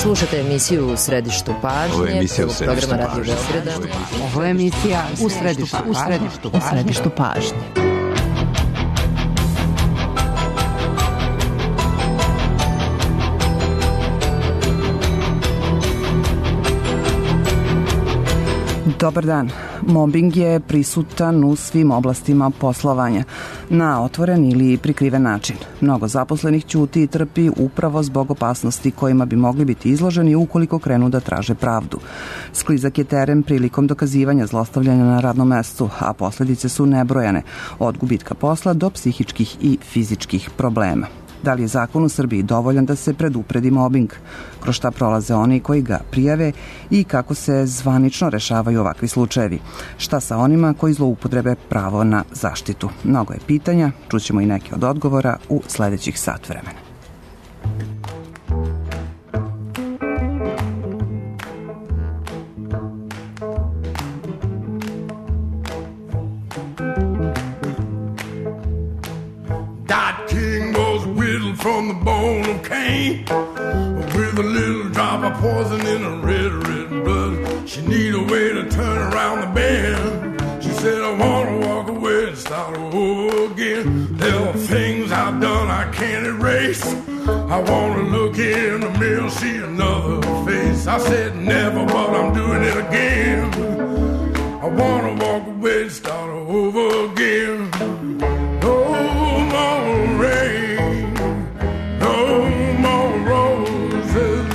Slušate emisiju U središtu pažnje. Ovo je emisija U središtu programa Radio Beograda. Ovo je emisija U središtu pažnje. Dobar dan. Mobbing je prisutan u svim oblastima poslovanja, na otvoren ili prikriven način. Mnogo zaposlenih ćuti i trpi upravo zbog opasnosti kojima bi mogli biti izloženi ukoliko krenu da traže pravdu. Sklizak je teren prilikom dokazivanja zlostavljanja na radnom mestu, a posledice su nebrojane, od gubitka posla do psihičkih i fizičkih problema. Da li je zakon u Srbiji dovoljan da se predupredi mobing? Kroz šta prolaze oni koji ga prijave i kako se zvanično rešavaju ovakvi slučajevi? Šta sa onima koji zloupotrebe pravo na zaštitu? Mnogo je pitanja, čućemo i neke od odgovora u sledećih sat vremena. From the bone of Cain, with a little drop of poison in her red blood. She need a way to turn around the bend. She said, I want to walk away and start over again. There are things I've done I can't erase. I want to look in the mirror, see another face. I said never, but I'm doing it again. I want to walk away and start over again. No more rain, no more roses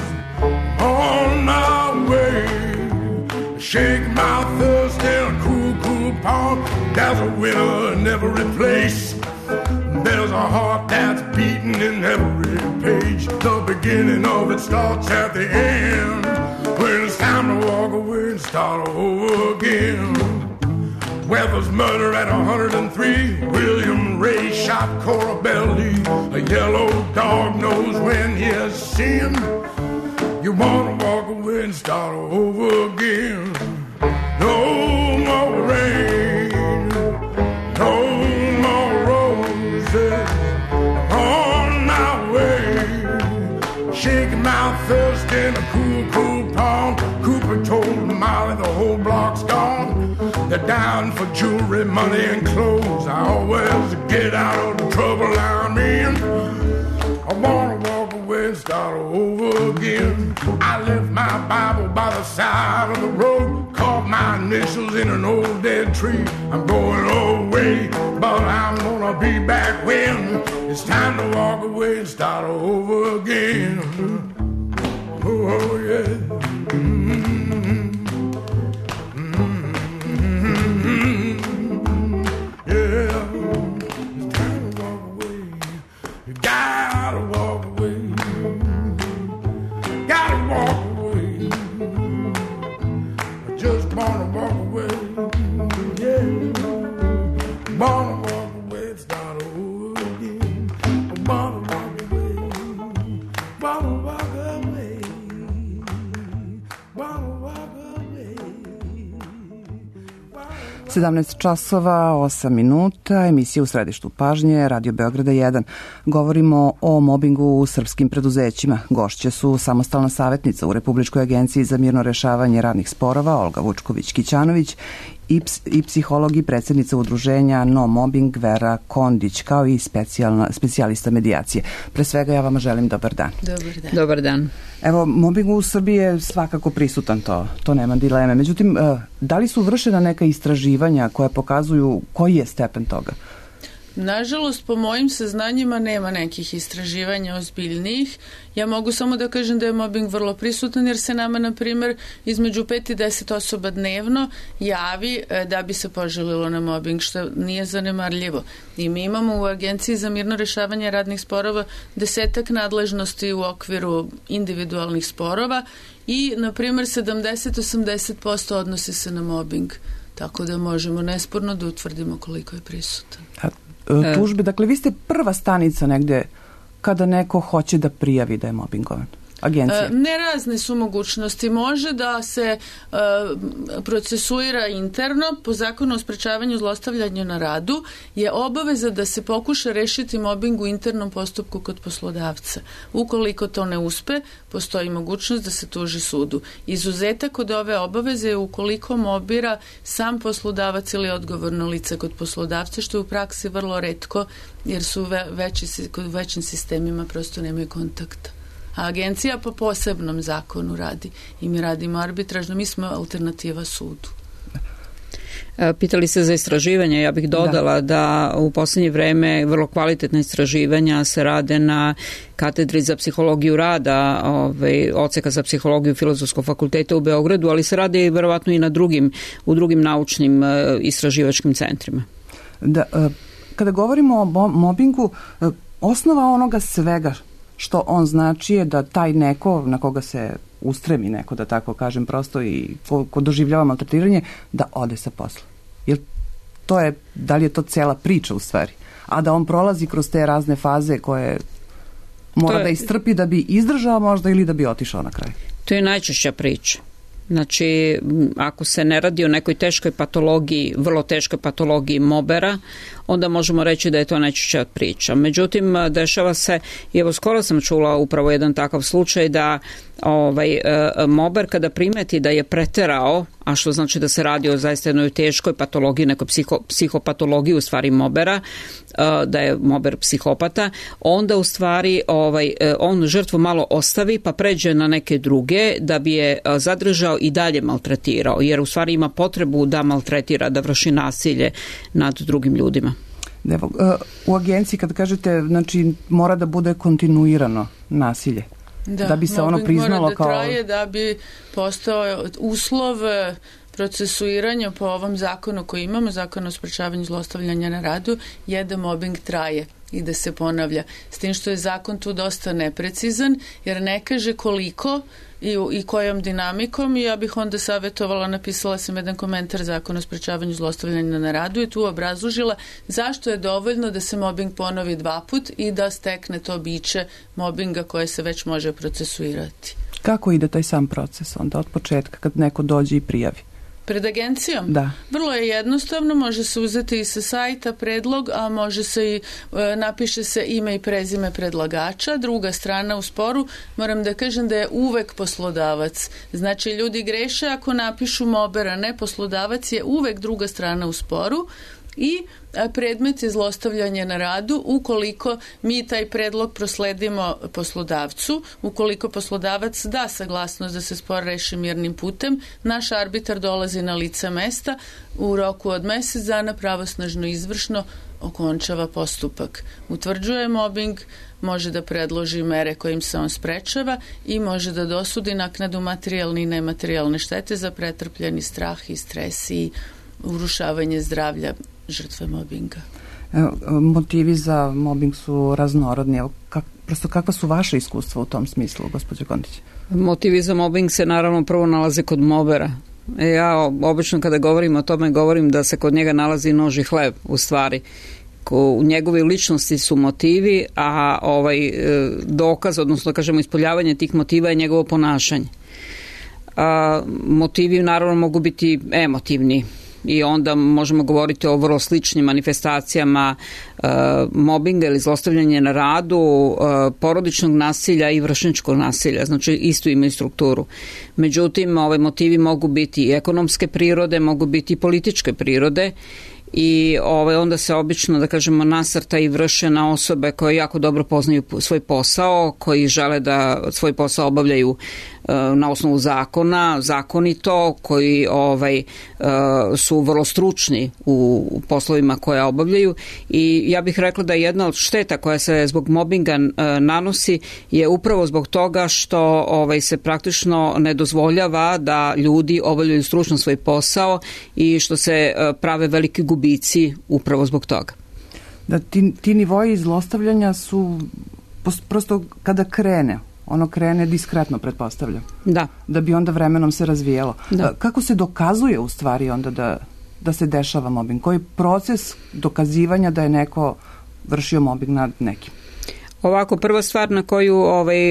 on my way. Shake my thirst in a cool, cool pond. There's a winner in every place. There's a heart that's beating in every page. The beginning of it starts at the end. When it's time to walk away and start over again. Weather's murder at 103. William Ray shot Cora Belly. A yellow dog knows when he has sinned. You wanna walk away and start over again. No more rain, no more roses on my way. Shaking my thirst in a cool, cool pond. Cooper told Molly the whole block's gone. They're down for jewelry, money, and clothes. I always get out of the trouble I'm in. I wanna walk away and start over again. I left my Bible by the side of the road, carved my initials in an old dead tree. I'm going away, but I'm gonna be back when it's time to walk away and start over again. Oh yeah. časova 8 minuta, emisija U središtu pažnje, Radio Beograda 1. Govorimo o mobingu u srpskim preduzećima. Gošće su samostalna savjetnica u Republičkoj agenciji za mirno rešavanje radnih sporova Olga Vučković-Kićanović i psiholog i predsjednica udruženja No Mobbing Vera Kondić, kao i specijalista medijacije. Pre svega ja vama želim dobar dan. Dobar dan. Evo, mobbing u Srbiji je svakako prisutan, to nema dileme. Međutim, da li su vršena neka istraživanja koja pokazuju koji je stepen toga? Nažalost, po mojim saznanjima nema nekih istraživanja ozbiljnijih. Ja mogu samo da kažem da je mobbing vrlo prisutan, jer se nama, na primjer, između 5 i 10 osoba dnevno javi da bi se požalilo na mobbing, što nije zanemarljivo. I mi imamo u Agenciji za mirno rešavanje radnih sporova 10 nadležnosti u okviru individualnih sporova i, na primjer, 70-80% odnosi se na mobbing. Tako da možemo nesporno da utvrdimo koliko je prisutan. Tužbe, dakle vi ste prva stanica negde kada neko hoće da prijavi da je mobbingovan. agencije? Ne, razne su mogućnosti. Može da se procesuira interno. Po zakonu o sprečavanju zlostavljanja na radu je obaveza da se pokuša rešiti mobing u internom postupku kod poslodavca. Ukoliko to ne uspe, postoji mogućnost da se tuži sudu. Izuzetak od ove obaveze je ukoliko mobira sam poslodavac ili odgovorno lice kod poslodavca, što je u praksi vrlo retko, jer su kod većim sistemima prosto nemaju kontakta. A agencija po posebnom zakonu radi i mi radimo arbitražno, mi smo alternativa sudu. Pitali se za istraživanje, ja bih dodala da u posljednje vreme vrlo kvalitetna istraživanja se rade na katedri za psihologiju rada, odseka za psihologiju Filozofskog fakulteta u Beogradu, ali se rade i verovatno i u drugim naučnim istraživačkim centrima. Kada govorimo o mobingu, osnova onoga svega što on znači je da taj neko na koga se ustremi neko, da tako kažem prosto, i ko doživljava maltretiranje, da ode sa posla. Da li je to cela priča u stvari? A da on prolazi kroz te razne faze koje mora da istrpi da bi izdržao možda ili da bi otišao na kraj? To je najčešća priča. Znači, ako se ne radi o nekoj teškoj patologiji, vrlo teškoj patologiji mobera, onda možemo reći da je to najčešća priča. Međutim, dešava se, i evo skoro sam čula upravo jedan takav slučaj da mober kada primeti da je preterao, a što znači da se radi o zaista jednoj teškoj patologiji, nekoj psihopatologiji u stvari mobera, da je mober psihopata, onda u stvari on žrtvu malo ostavi pa pređe na neke druge da bi je zadržao i dalje maltretirao, jer u stvari ima potrebu da maltretira, da vrši nasilje nad drugim ljudima. U agenciji kad kažete, znači mora da bude kontinuirano nasilje. Da bi se ono priznalo mora da traje da bi postao uslov procesuiranja po ovom zakonu koji imamo, zakon o sprečavanju zlostavljanja na radu, je da mobbing traje i da se ponavlja. S tim što je zakon tu dosta neprecizan, jer ne kaže koliko i kojom dinamikom, i ja bih onda savjetovala, napisala sam jedan komentar zakona o sprečavanju zlostavljanja na radu i tu obrazložila zašto je dovoljno da se mobbing ponovi 2 puta i da stekne to biće mobbinga koje se već može procesuirati. Kako ide taj sam proces onda od početka kad neko dođe i prijavi? Pred agencijom? Da. Vrlo je jednostavno, može se uzeti i sa sajta predlog, a može se i napiše se ime i prezime predlagača. Druga strana u sporu, moram da kažem da je uvek poslodavac. Znači, ljudi greše ako napišu mobera, ne, poslodavac je uvek druga strana u sporu. I predmet je zlostavljanje na radu ukoliko mi taj predlog prosledimo poslodavcu, ukoliko poslodavac da saglasnost da se spor reši mirnim putem, naš arbitar dolazi na lice mesta u roku od mjesec dana, pravosnažno izvršno okončava postupak. Utvrđuje mobbing, može da predloži mere kojim se on sprečava i može da dosudi naknadu materijalne i nematerijalne štete za pretrpljeni strah i stres i urušavanje zdravlja žrtve mobinga. Motivi za mobbing su raznorodni. Prosto kakva su vaše iskustva u tom smislu, gospođo Kontić? Motivi za mobbing se naravno prvo nalaze kod mobera. Ja obično kada govorim o tome, govorim da se kod njega nalazi nož i hleb u stvari. U njegove ličnosti su motivi, a dokaz, odnosno kažemo ispoljavanje tih motiva je njegovo ponašanje. Motivi naravno mogu biti emotivni i onda možemo govoriti o vrlo sličnim manifestacijama mobinga ili zlostavljanja na radu, porodičnog nasilja i vršnjačkog nasilja, znači istu imaju strukturu. Međutim, motivi mogu biti i ekonomske prirode, mogu biti i političke prirode i onda se obično, da kažemo, nasrta i vrše na osobe koje jako dobro poznaju svoj posao, koji žele da svoj posao obavljaju na osnovu zakona, zakonito, koji su vrlo stručni u poslovima koje obavljaju, i ja bih rekla da jedna od šteta koja se zbog mobinga nanosi je upravo zbog toga što se praktično ne dozvoljava da ljudi obavljaju stručno svoj posao i što se prave veliki gubici upravo zbog toga. Da, ti nivoji zlostavljanja su prosto kada ono krene diskretno, pretpostavljam. Da bi onda vremenom se razvijelo. Kako se dokazuje u stvari onda da se dešava mobbing? Koji je proces dokazivanja da je neko vršio mobbing nad nekim? Ovako, prva stvar na koju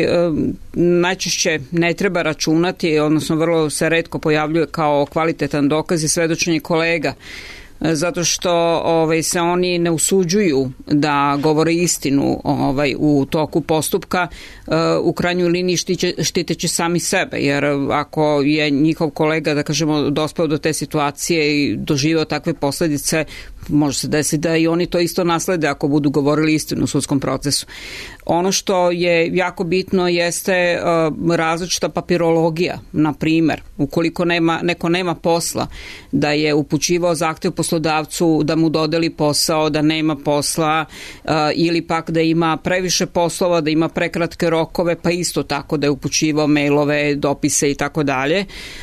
najčešće ne treba računati, odnosno vrlo se retko pojavljuje kao kvalitetan dokaz, je svedočenje kolega. Zato što se oni ne usuđuju da govore istinu u toku postupka, u krajnjoj liniji štiteći sami sebe, jer ako je njihov kolega, da kažemo, dospeo do te situacije i doživeo takve posledice, može se desiti da i oni to isto naslede ako budu govorili istinu u sudskom procesu. Ono što je jako bitno jeste različita papirologija. Na primer, ukoliko neko nema posla, da je upućivao zahtev poslodavcu da mu dodeli posao, da nema posla, ili pak da ima previše poslova, da ima prekratke rokove, pa isto tako da je upućivao mailove, dopise i tako dalje.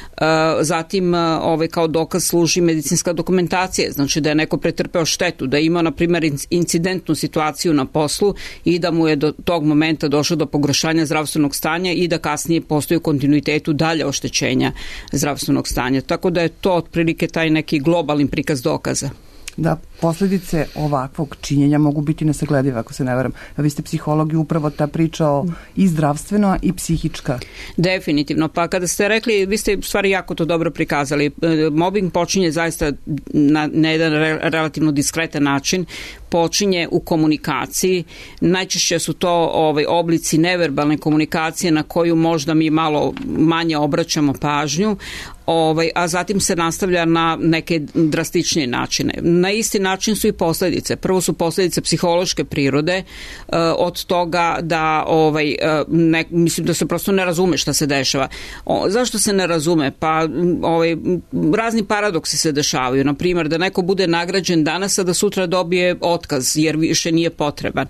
Zatim kao dokaz služi medicinska dokumentacija, znači da je neko pretrpeo štetu, da ima na primjer incidentnu situaciju na poslu i da mu je do tog momenta došlo do pogoršanja zdravstvenog stanja i da kasnije postoji u kontinuitetu dalje oštećenja zdravstvenog stanja. Tako da je to otprilike taj neki globalni prikaz dokaza. Da, posljedice ovakvog činjenja mogu biti nesagledive, ako se ne varam. Vi ste psiholog i upravo ta priča o i zdravstveno i psihička. Definitivno. Pa kada ste rekli, vi ste u stvari jako to dobro prikazali. Mobbing počinje zaista na jedan relativno diskretan način. Počinje u komunikaciji. Najčešće su to oblici neverbalne komunikacije na koju možda mi malo manje obraćamo pažnju, a zatim se nastavlja na neke drastičnije načine. Na isti način su i posljedice. Prvo su posljedice psihološke prirode, od toga da mislim da se prosto ne razume šta se dešava. Zašto se ne razume? Pa razni paradoksi se dešavaju. Na primjer, da neko bude nagrađen danas, a da sutra dobije otkaz jer više nije potreban.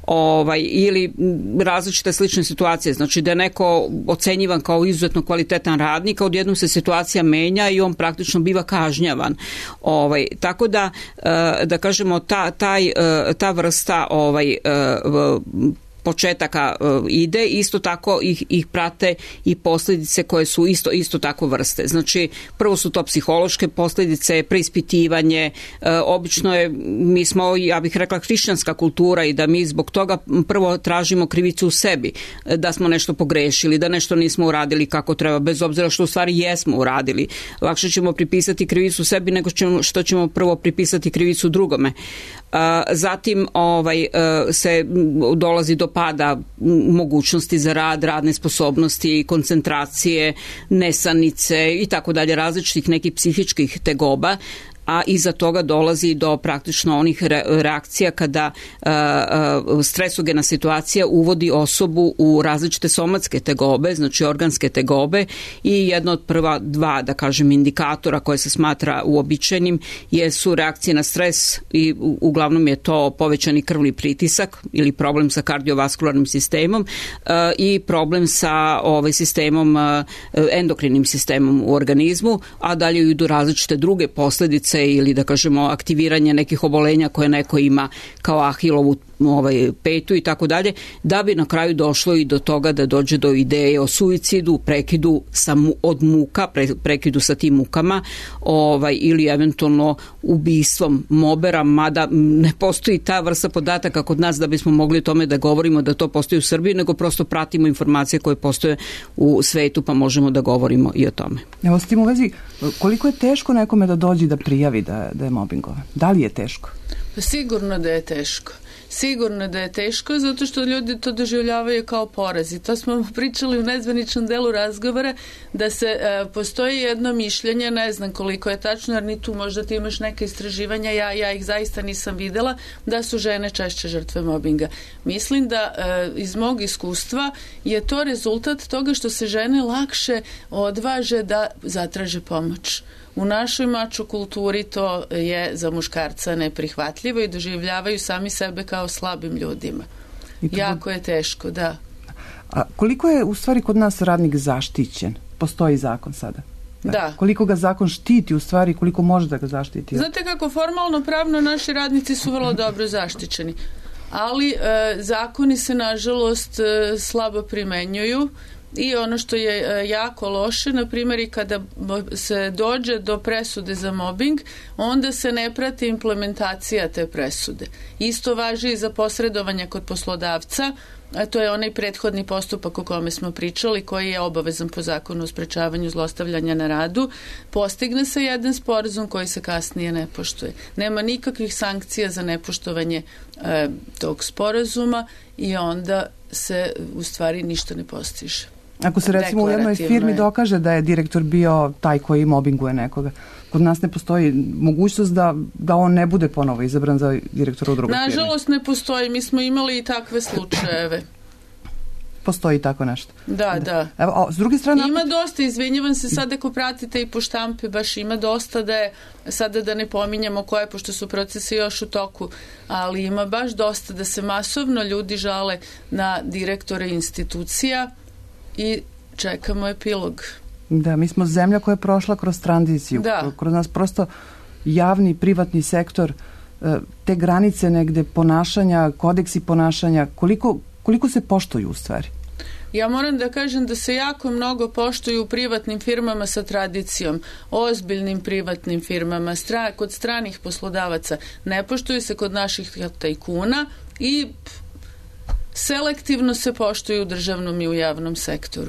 Ili različite slične situacije. Znači da je neko ocenjivan kao izuzetno kvalitetan radnik, a odjednom se situacija menja i on praktično biva kažnjavan. Tako da kažemo ta vrsta početaka ide, isto tako ih prate i posljedice koje su isto tako vrste. Znači, prvo su to psihološke posljedice, preispitivanje, obično je, mi smo, ja bih rekla, hrišćanska kultura i da mi zbog toga prvo tražimo krivicu u sebi, da smo nešto pogrešili, da nešto nismo uradili kako treba, bez obzira što u stvari jesmo uradili. Lakše ćemo pripisati krivicu sebi nego što ćemo prvo pripisati krivicu drugome. Zatim se dolazi do pada mogućnosti za rad, radne sposobnosti, koncentracije, nesanice i tako dalje, različitih nekih psihičkih tegoba, a iza toga dolazi do praktično onih reakcija kada stresogena situacija uvodi osobu u različite somatske tegobe, znači organske tegobe, i jedno od prva dva, da kažem, indikatora koje se smatra uobičajenim jesu reakcije na stres i uglavnom je to povećani krvni pritisak ili problem sa kardiovaskularnim sistemom i problem sa sistemom, endokrinim sistemom u organizmu, a dalje idu različite druge posljedice ili da kažemo aktiviranje nekih obolenja koje neko ima kao Ahilovu petu i tako dalje, da bi na kraju došlo i do toga da dođe do ideje o suicidu, prekidu od muka, prekidu sa tim mukama, ili eventualno ubistvom mobera, mada ne postoji ta vrsta podataka kod nas da bismo mogli o tome da govorimo da to postoji u Srbiji, nego prosto pratimo informacije koje postoje u svetu, pa možemo da govorimo i o tome. Evo, s tim u vezi, koliko je teško nekome da dođe da prijavi da je mobbingovan? Da li je teško? Pa sigurno da je teško. Sigurno da je teško, zato što ljudi to doživljavaju kao poraz. I to smo pričali u nezvaničnom delu razgovora, da postoji jedno mišljenje, ne znam koliko je tačno, jer ni tu možda ti imaš neke istraživanja, ja ih zaista nisam videla, da su žene češće žrtve mobinga. Mislim da iz mog iskustva je to rezultat toga što se žene lakše odvaže da zatraže pomoć. U našoj mačo kulturi to je za muškarca neprihvatljivo i doživljavaju sami sebe kao slabim ljudima. Jako je teško, da. A koliko je u stvari kod nas radnik zaštićen? Postoji zakon sada? Da. Koliko ga zakon štiti u stvari, koliko može da ga zaštiti? Znate kako, formalno pravno naši radnici su vrlo dobro zaštićeni, ali zakoni se nažalost slabo primenjuju I ono što je jako loše, na primjer, i kada se dođe do presude za mobbing, onda se ne prati implementacija te presude. Isto važi i za posredovanje kod poslodavca, a to je onaj prethodni postupak o kome smo pričali, koji je obavezan po zakonu o sprečavanju zlostavljanja na radu. Postigne se jedan sporazum koji se kasnije ne poštuje. Nema nikakvih sankcija za nepoštovanje tog sporazuma i onda se u stvari ništa ne postiže. Ako se recimo u jednoj firmi dokaže da je direktor bio taj koji mobinguje nekoga, kod nas ne postoji mogućnost da on ne bude ponovo izabran za direktora u drugoj firmi. Nažalost ne postoji, mi smo imali i takve slučajeve. Postoji tako nešto. Da. Evo, s druge strane... Ima dosta, izvinjavam se sad ako pratite i po štampi, baš ima dosta da je, sada da ne pominjamo koje, pošto su procesi još u toku, ali ima baš dosta da se masovno ljudi žale na direktore institucija i čekamo epilog. Da, mi smo zemlja koja je prošla kroz tranziciju. Kroz nas prosto javni i privatni sektor, te granice negde ponašanja, kodeksi ponašanja, koliko se poštuju u stvari? Ja moram da kažem da se jako mnogo poštuju u privatnim firmama sa tradicijom, ozbiljnim privatnim firmama, kod stranih poslodavaca. Ne poštuju se kod naših tajkuna i selektivno se poštuju u državnom i u javnom sektoru.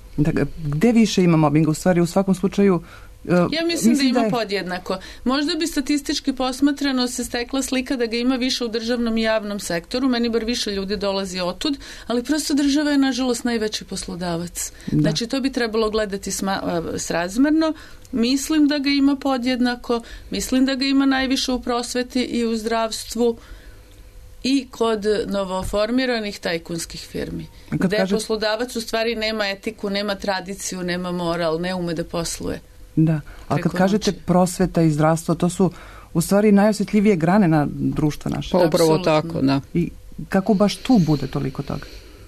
Gde više ima mobinga? U stvari, u svakom slučaju... Ja mislim da ima podjednako. Možda bi statistički posmatrano se stekla slika da ga ima više u državnom i javnom sektoru. Meni bar više ljudi dolazi otud, ali prosto država je nažalost najveći poslodavac. Znači to bi trebalo gledati srazmerno. Mislim da ga ima podjednako, mislim da ga ima najviše u prosveti i u zdravstvu i kod novoformiranih tajkunskih firmi. Gde poslodavac u stvari nema etiku, nema tradiciju, nema moral, ne ume da posluje. Da, ali kad kažete prosveta i zdravstvo, to su u stvari najosjetljivije grane na društvo naše. Pa upravo tako, da. I kako baš tu bude toliko toga?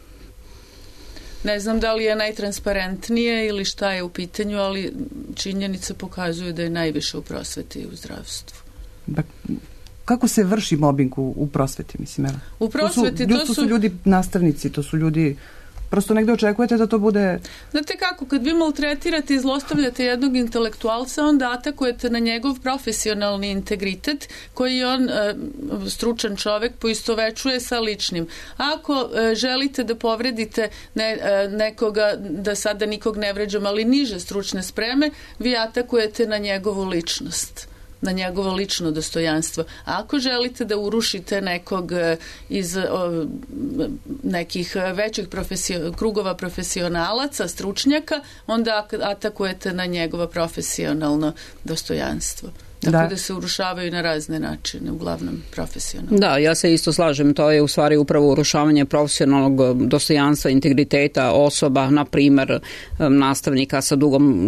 Ne znam da li je najtransparentnije ili šta je u pitanju, ali činjenice pokazuju da je najviše u prosveti i u zdravstvu. Kako se vrši mobbing u prosveti, mislim? U prosveti to su ljudi nastavnici, to su ljudi... Prosto negde očekujete da to bude... Znate kako, kad vi maltretirate i zlostavljate jednog intelektualca, onda atakujete na njegov profesionalni integritet koji on, stručan čovek, poistovećuje sa ličnim. Ako želite da povredite nekoga, da sada nikog ne vređam, ali niže stručne spreme, vi atakujete na njegovu ličnost, na njegovo lično dostojanstvo. A ako želite da urušite nekog iz nekih većih krugova profesionalaca, stručnjaka, onda atakujete na njegovo profesionalno dostojanstvo. Tako da se urušavaju na razne načine, uglavnom profesionalno. Da, ja se isto slažem, to je u stvari upravo urušavanje profesionalnog dostojanstva, integriteta osoba, na primer nastavnika sa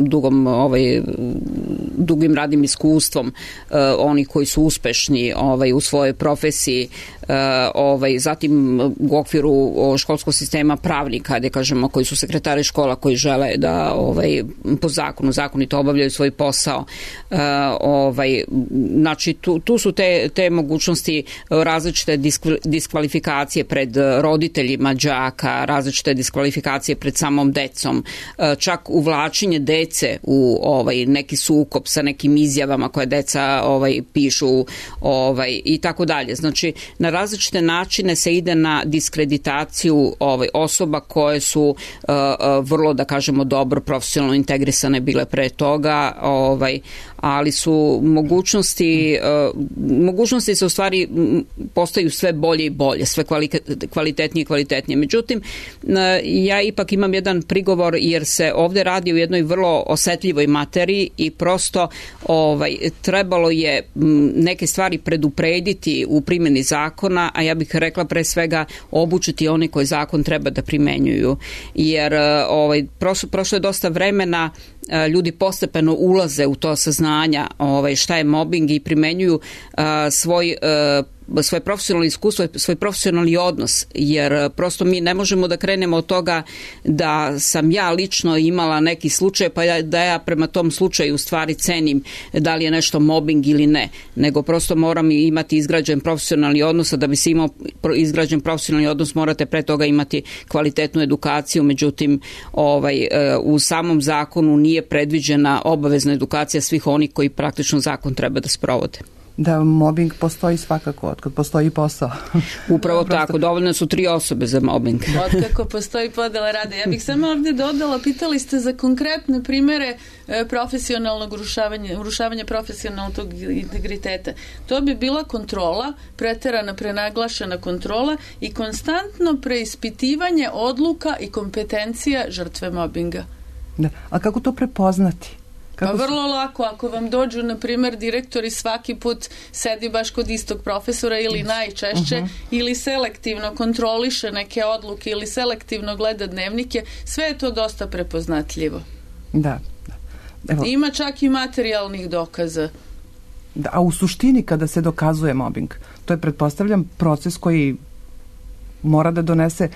dugim radnim iskustvom, oni koji su uspešni u svojoj profesiji, zatim u okviru školskog sistema pravnika, gde kažemo koji su sekretari škola koji žele da po zakonu zakonito obavljaju svoj posao. Znači tu su te mogućnosti, različite diskvalifikacije pred roditeljima đaka, različite diskvalifikacije pred samom decom, čak uvlačenje dece u neki sukob sa nekim izjavama koje deca pišu i tako dalje. Znači na različite načine se ide na diskreditaciju osoba koje su vrlo, da kažemo, dobro profesionalno integrisane bile pre toga, ali su mogućnosti se u stvari postaju sve bolje i bolje, sve kvalitetnije i kvalitetnije. Međutim, ja ipak imam jedan prigovor jer se ovde radi o jednoj vrlo osetljivoj materiji i prosto trebalo je neke stvari preduprediti u primjeni zakona, a ja bih rekla pre svega obučiti one koji zakon treba da primenjuju. Jer prošlo je dosta vremena, ljudi postepeno ulaze u to saznanja šta je mobbing i primenjuju svoj svoje profesionalno iskustvo, svoj profesionalni odnos, jer prosto mi ne možemo da krenemo od toga da sam ja lično imala neki slučaj, pa da ja prema tom slučaju u stvari cenim da li je nešto mobbing ili ne, nego prosto moram imati izgrađen profesionalni odnos, a da bi se imao izgrađen profesionalni odnos morate pre toga imati kvalitetnu edukaciju, međutim u samom zakonu nije predviđena obavezna edukacija svih onih koji praktično zakon treba da sprovode. Da, mobbing postoji svakako, otkad postoji posao. Upravo tako, dovoljno su 3 osobe za mobbing. Otkako postoji podela rada. Ja bih samo ovdje dodala, pitali ste za konkretne primere profesionalnog urušavanja profesionalnog integriteta. To bi bila kontrola, preterana, prenaglašena kontrola i konstantno preispitivanje odluka i kompetencija žrtve mobbinga. Da, a kako to prepoznati? Vrlo lako, ako vam dođu, na primjer, direktori svaki put sedi baš kod istog profesora ili najčešće, ili selektivno kontroliše neke odluke ili selektivno gleda dnevnike, sve je to dosta prepoznatljivo. Da. Evo. Ima čak i materijalnih dokaza. Da, a u suštini kada se dokazuje mobbing, to je, pretpostavljam, proces koji mora da donese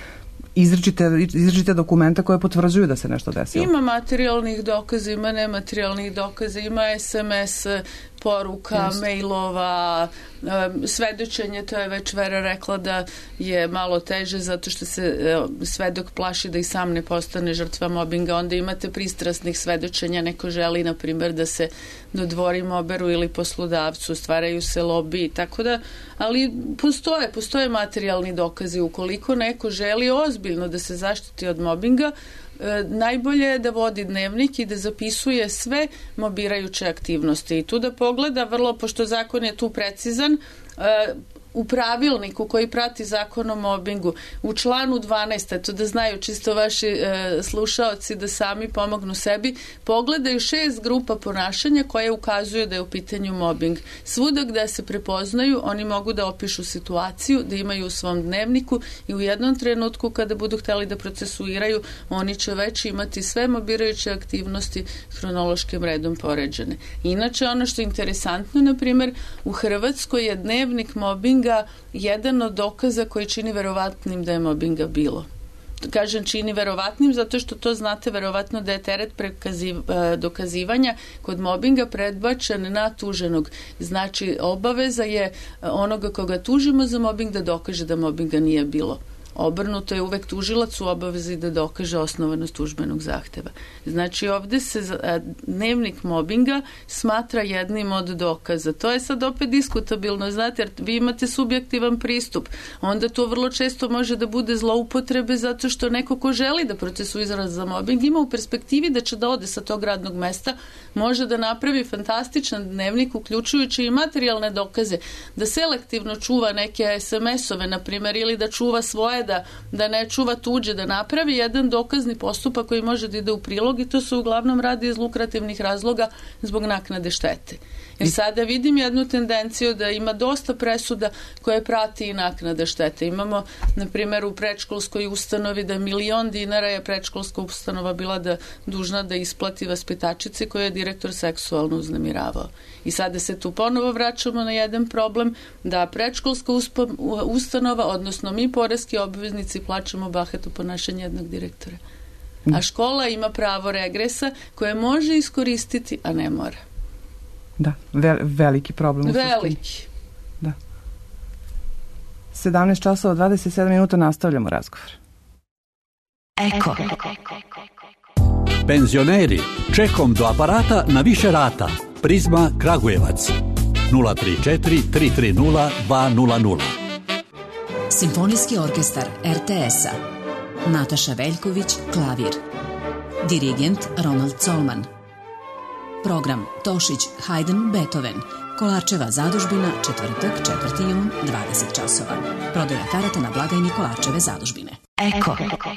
izričite dokumenta koje potvrđuju da se nešto desilo. Ima materijalnih dokaza, ima nematerijalnih dokaza, ima SMS poruka, mailova, svedočenje, to je već Vera rekla da je malo teže zato što se svedok plaši da i sam ne postane žrtva mobinga. Onda imate pristrasnih svedočenja, neko želi, na primjer, da se dodvori moberu ili poslodavcu, stvaraju se lobiji, tako da, ali postoje materijalni dokazi. Ukoliko neko želi ozbiljno da se zaštiti od mobinga, najbolje je da vodi dnevnik i da zapisuje sve mobirajuće aktivnosti i tu da pogleda, vrlo, pošto zakon je tu precizan, u pravilniku koji prati zakon o mobingu, u članu 12, eto da znaju čisto vaši slušaoci da sami pomognu sebi, pogledaju 6 grupa ponašanja koje ukazuju da je u pitanju mobing. Svuda gde se prepoznaju, oni mogu da opišu situaciju, da imaju u svom dnevniku i u jednom trenutku kada budu hteli da procesuiraju, oni će već imati sve mobirajuće aktivnosti hronološkim redom poređene. Inače, ono što je interesantno, na primjer, u Hrvatskoj je dnevnik mobinga jedan od dokaza koji čini verovatnim da je mobinga bilo. Kažem čini verovatnim zato što to znate verovatno da je teret dokazivanja kod mobinga predbačen na tuženog. Znači obaveza je onoga koga tužimo za mobing da dokaže da mobinga nije bilo. Obrnuto je uvek tužilac u obavezi da dokaže osnovanost tužbenog zahteva. Znači ovdje se dnevnik mobinga smatra jednim od dokaza. To je sad opet diskutabilno, znate, jer vi imate subjektivan pristup. Onda to vrlo često može da bude zloupotrebe zato što neko ko želi da procesuira za mobing ima u perspektivi da će da ode sa tog radnog mesta, može da napravi fantastičan dnevnik uključujući i materijalne dokaze, da selektivno čuva neke SMS-ove, na primjer, ili da čuva svoje, da ne čuva tuđe, da napravi jedan dokazni postupak koji može da ide u prilog i to se uglavnom radi iz lukrativnih razloga zbog naknade štete. Jer sada vidim jednu tendenciju da ima dosta presuda koje prati i naknada štete. Imamo, na primjer, u predškolskoj ustanovi da 1 milion dinara je predškolska ustanova bila dužna da isplati vaspitačici koju je direktor seksualno uznemiravao. I sada se tu ponovo vraćamo na jedan problem da predškolska ustanova, odnosno mi poreski obveznici, plaćamo bahato ponašanje jednog direktora. A škola ima pravo regresa koje može iskoristiti, a ne mora. Da, veliki problem. Veliki. Da. 17 časova 27 minuta nastavljamo razgovor. Eko. Penzioneri, čekom do aparata na više rata. Prizma Kragujevac 034 330 200. Simfonijski orkestar RTS-a. Nataša Veljković, klavir. Dirigent Ronald Colman. Program Tošić, Haydn, Beethoven. Kolarčeva zadužbina, četvrtak, 4. jun, 20 časova. Prodaja karata na blagajni Kolarčeve zadužbine. Eko.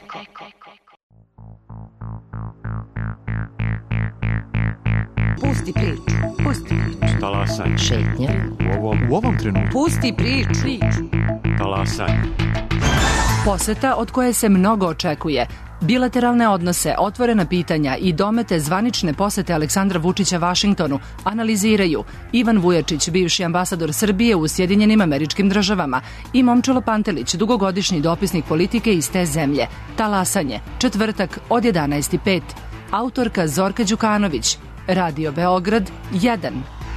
Pusti priču. Talasanje. Šetnja. U ovom trenutku. Pusti priču. Talasanje. Poseta od koje se mnogo očekuje, Bilateralne odnose, otvorena pitanja i domete zvanične posete Aleksandra Vučića Vašingtonu analiziraju Ivan Vujačić, bivši ambasador Srbije u Sjedinjenim Američkim Državama, i Momčilo Pantelić, dugogodišnji dopisnik politike iz te zemlje. Talasanje, četvrtak od 11:05. Autorka Zorka Đukanović. Radio Beograd 1.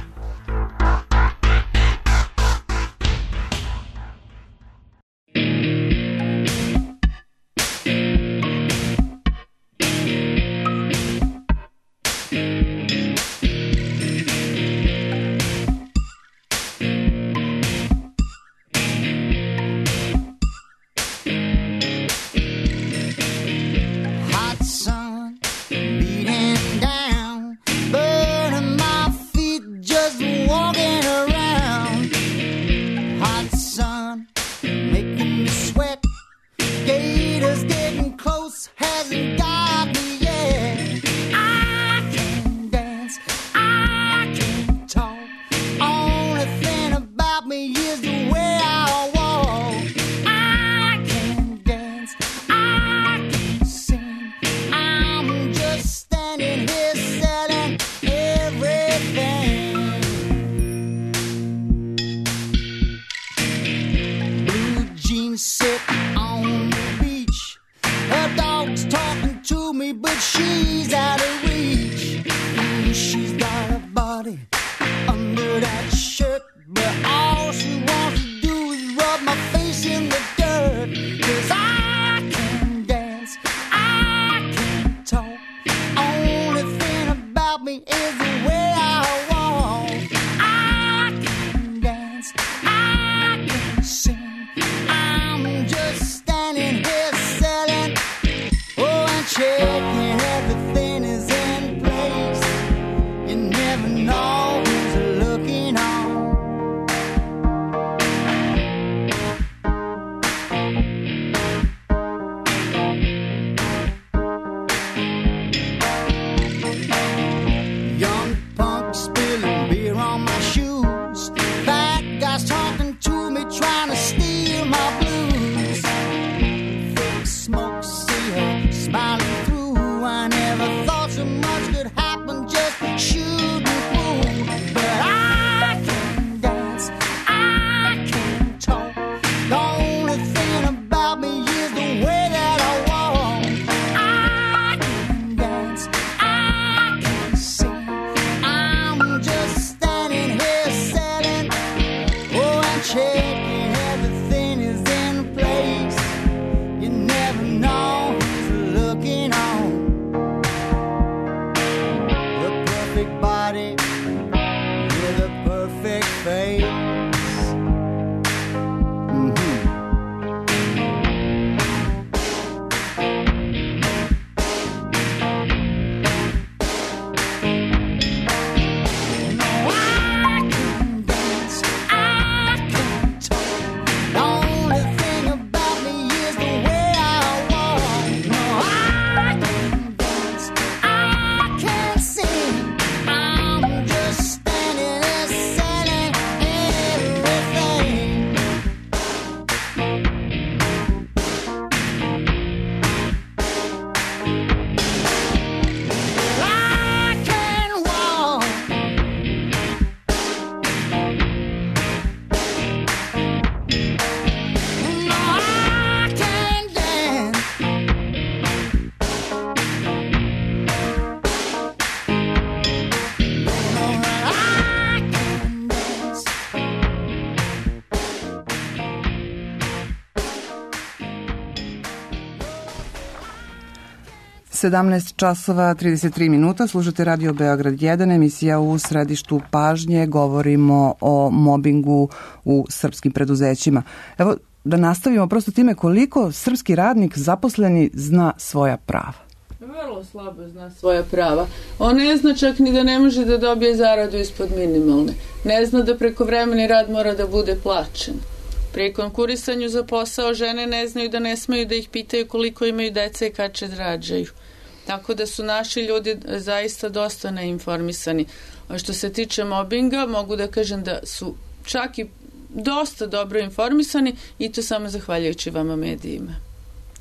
časova 33 minuta, slušate Radio Beograd 1, emisija u središtu pažnje, govorimo o mobingu u srpskim preduzećima. Evo, da nastavimo prosto time koliko srpski radnik zaposleni zna svoja prava. Vrlo slabo zna svoja prava. On ne zna čak ni da ne može da dobije zaradu ispod minimalne. Ne zna da prekovremeni rad mora da bude plaćen. Pri konkurisanju za posao žene ne znaju da ne smeju da ih pitaju koliko imaju dece i kad će da rađaju. Tako da su naši ljudi zaista dosta neinformisani. A što se tiče mobinga, mogu da kažem da su čak i dosta dobro informisani i to samo zahvaljujući vama medijima.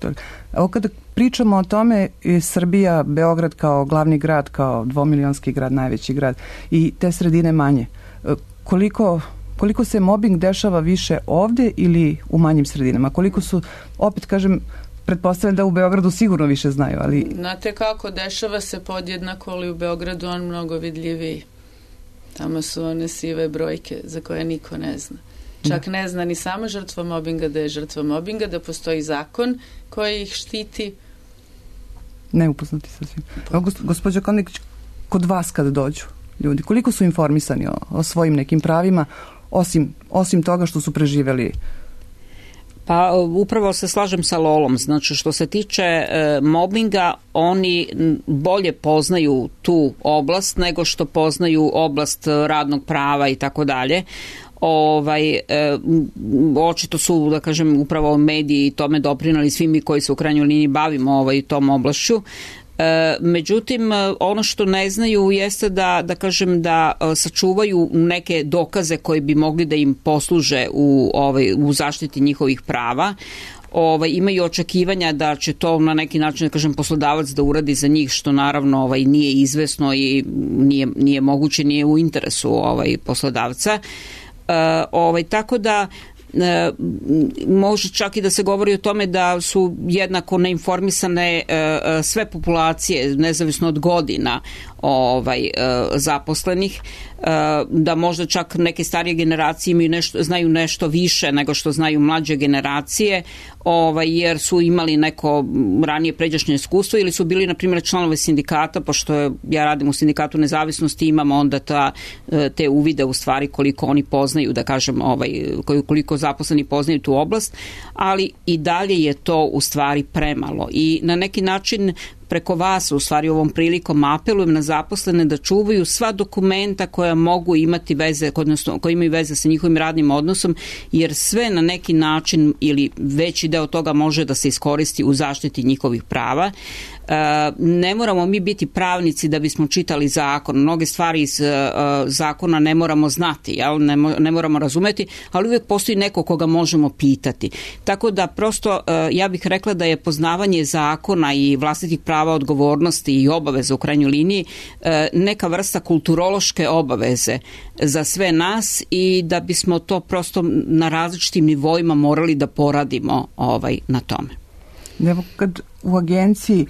istorija. Evo kada pričamo o tome, Srbija, Beograd kao glavni grad, kao dvomilionski grad, najveći grad i te sredine manje, koliko se mobbing dešava više ovde ili u manjim sredinama? Koliko su, opet kažem, pretpostavljam da u Beogradu sigurno više znaju, ali... Znate kako, dešava se podjednako, ali u Beogradu on mnogo vidljiviji. Tamo su one sive brojke za koje niko ne zna. Čak ne zna ni sama žrtva mobinga da je žrtva mobinga, da postoji zakon koji ih štiti. Ne upoznati sa svim. Gospođa Kondić, kod vas kada dođu ljudi, koliko su informisani o svojim nekim pravima, osim toga što su preživeli? Pa upravo se slažem sa Lolom, znači što se tiče mobinga, oni bolje poznaju tu oblast nego što poznaju oblast radnog prava i tako dalje. Očito su, da kažem, upravo mediji tome doprinali, svi mi koji se u krajnjoj liniji bavimo tom oblašću. Međutim, ono što ne znaju jeste da kažem da sačuvaju neke dokaze koji bi mogli da im posluže u zaštiti njihovih prava. Imaju očekivanja da će to na neki način, da kažem, poslodavac da uradi za njih, što naravno nije izvesno i nije moguće, nije u interesu poslodavca. Tako da može čak i da se govori o tome da su jednako neinformisane sve populacije, nezavisno od godina zaposlenih, da možda čak neke starije generacije znaju nešto više nego što znaju mlađe generacije, jer su imali neko ranije pređašnje iskustvo ili su bili, na primjer, članovi sindikata, pošto ja radim u Sindikatu nezavisnosti, imamo onda te uvide u stvari koliko oni poznaju, da kažem, koliko zaposleni poznaju tu oblast, ali i dalje je to u stvari premalo i na neki način preko vas, u stvari ovom prilikom apelujem na zaposlene da čuvaju sva dokumenta koja mogu imati veze, odnosno koji imaju veze sa njihovim radnim odnosom, jer sve na neki način ili veći deo toga može da se iskoristi u zaštiti njihovih prava. Ne moramo mi biti pravnici da bismo čitali zakon. Mnoge stvari iz zakona ne moramo znati, ne moramo razumeti, ali uvijek postoji neko koga možemo pitati. Tako da prosto ja bih rekla da je poznavanje zakona i vlastitih prava, odgovornosti i obaveza u krajnjoj liniji neka vrsta kulturološke obaveze za sve nas i da bismo to prosto na različitim nivoima morali da poradimo na tome. Evo kad u agenciji